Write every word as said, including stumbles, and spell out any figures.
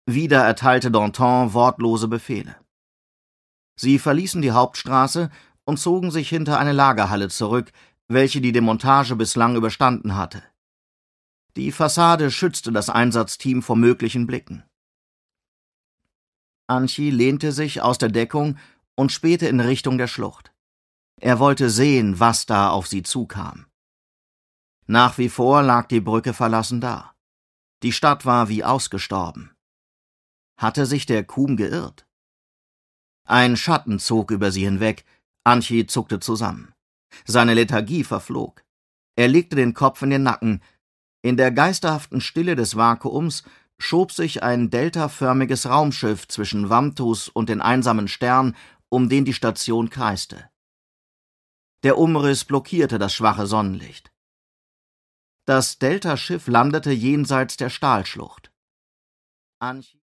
Wieder erteilte Danton wortlose Befehle. Sie verließen die Hauptstraße und zogen sich hinter eine Lagerhalle zurück, welche die Demontage bislang überstanden hatte. Die Fassade schützte das Einsatzteam vor möglichen Blicken. Anchi lehnte sich aus der Deckung und spähte in Richtung der Schlucht. Er wollte sehen, was da auf sie zukam. Nach wie vor lag die Brücke verlassen da. Die Stadt war wie ausgestorben. Hatte sich der Kum geirrt? Ein Schatten zog über sie hinweg. Anchi zuckte zusammen. Seine Lethargie verflog. Er legte den Kopf in den Nacken. In der geisterhaften Stille des Vakuums schob sich ein deltaförmiges Raumschiff zwischen Vamtus und den einsamen Stern, um den die Station kreiste. Der Umriss blockierte das schwache Sonnenlicht. Das Delta-Schiff landete jenseits der Stahlschlucht. Anchi